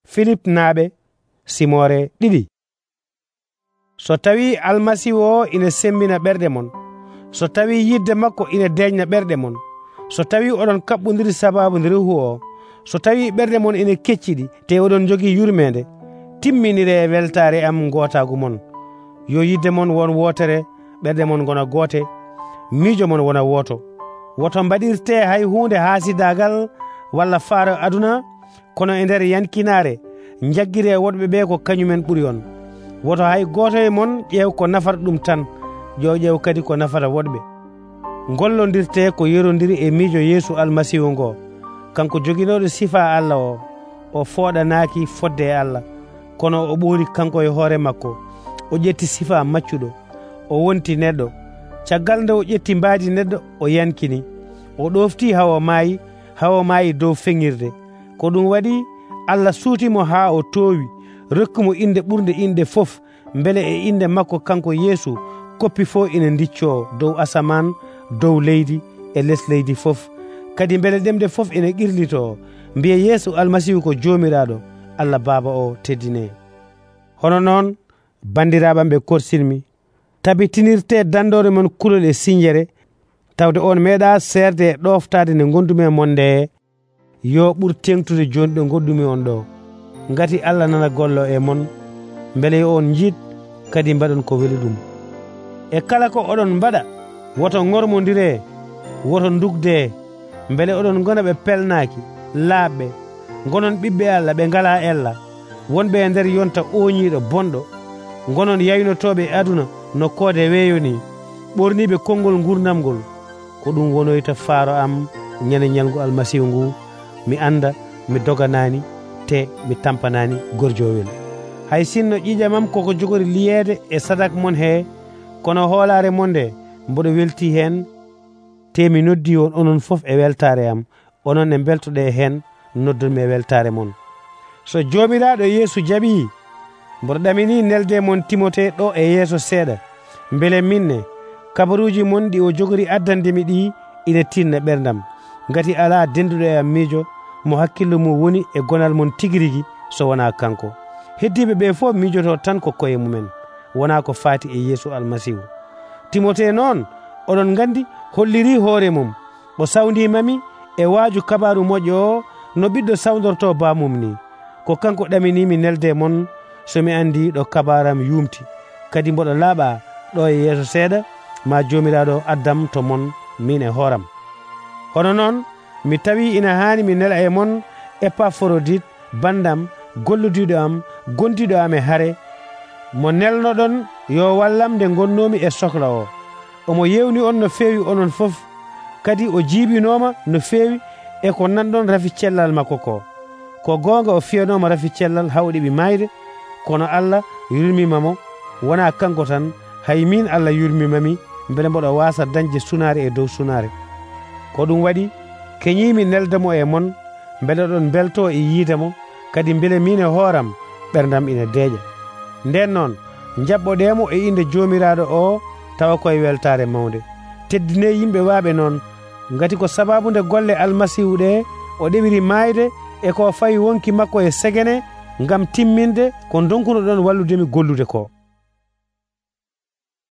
Philip naaɓe simore ɗiɗi. So tawi almasihu o ina sembina ɓerɗe mon, so tawi yidde makko ina deñna ɓerɗe mon, so tawi oɗon kaɓɓodiri sababu nde rehu o, so tawi ɓerɗe mon ina kecciɗi te oɗon jogii yurmede, timminire weltare am gotagu mon. Yo yidde mon won wotere, ɓerɗe mon gona goote, miijo mon wona woto. Woto mbaɗirte hay hunde haasidagal walla faaro aduna, kono e nder yankinare jaggire woɗɓe ɓe ko kañumen ɓuri on. Woto hay goto e mon ƴeew ko nafata ɗum tan, yo ƴeew kadi ko nafata woɗɓe. Gollodirte ko yerodiri e miijo Yeesu almasihu ngo, kanko joginoɗo sifa Allah o fooɗanaki fodde e Allah, kono o ɓoori kanko e hoore makko, o ƴetti sifa maccuɗo, o wonti neɗɗo. Caggal nde o ƴetti mbaadi neɗɗo, o yankini, o ɗofti hawo maayi dow feŋirde. Ko ɗum waɗi Allah suutimo haa o toowi, rokkumo inde ɓurde inde fof, mbele e inde makko kanko Yeesu koppi fof ina dicco dow asaman, dow leydi e les leydi fof. Kadi mbele ɗemde fof ina qirlito mbiya Yeesu almasihu ko joomiraɗo, Allah Baaba o teddine. Hono noon bandiraɓam ɓe korsinmi, tabitinirte dandore mon kulol e siñjere, tawde on meeɗa serde e ɗoftade nde gondumi e mon nde, yo ɓur tengtude joni ɗo goddumi on ɗo, ngati Allah nana gollo e mon, beele on jiid kadi mbaɗon ko weli ɗum. E kala ko oɗon mbaɗa, woto ngormodire, woto dugde, beele oɗon gona ɓe pelnaki laaɓɓe, gonon ɓiɓɓe Allah ɓe ngala ella, wonɓe e nder yonta oñiɗo bonɗo, gonon yaynotoɓe aduna no koode weeyo ni, ɓorniɓe konngol gurdamgol. Ko ɗum wonoyta faaro am ñande ñalngu almasihu ngu, mi anda mi doganani te mi tampanani gorjowel. Hay sinno ƴiƴamam koko jogori liyeede e sadak mon he, kono hoolare mon nde mboɗo welti hen, te mi noddi on onon fof e weltare am, onon e beltoɗe hen noddonmi e weltare mon. So joomiraɗo Yeesu jaɓi, mboɗo ɗamini nelde mon Timote ɗo e yeeso seeɗa, beele minne kabaruji mon ɗi o jogori addandemi ɗi ina tinna ɓerdam, ngati ala denduɗo e am miijo mo hakkillo mum woni e gonal mon tigirigui so wona kanko. Heddiɓe ɓe fof miijoto tan ko koye mumen, wona ko faati e Yeesu almasihu. Timote noon oɗon gandi holliri hoore mum, o sawdimami e waaju kabaru moƴƴo o no ɓiɗɗo sawdorto bamum ni. Ko kanko ɗaminimi nelde mon somi andi ɗo kabaram yumti, kadi mboɗo laaɓa ɗo e yeeso seeɗa, ma jomiraɗo addam to mon min e hooram. Hono noon mi tawi ina hani mi nela e mon Epafrodite bandam, golludiɗo am, gondiɗo am e haare, mo nelnoɗon yo wallam nde gonnomi e sohla o. Omo yewni on no feewi onon fof, kadi o jiibinoma no feewi e ko nanɗon rafi cellal makko ko. Ko gonga o fiyanoma rafi cellal hawɗiɓi mayde, kono Allah yurmimamo, wona kanko tan, hay min Allah yurmimami, beele mboɗo wasa dañde sunare e dow sunare. Ko ɗum waɗi keñimi neldamo e mon, beele ɗon belto e yiidemo, kadi beele min e hooram ɓerdam ina deeƴa. Nden noon jaɓɓoɗemo e inde jomiraɗo o, tawa koye weltare mawde. Teddine yimɓe waaɓe noon, ngati ko sababu nde golle almasihu ɗe o ɗeɓiri mayde e ko fayi wonki makko e segene, ngam timminde ko donkuno ɗon walludemi gollude ko.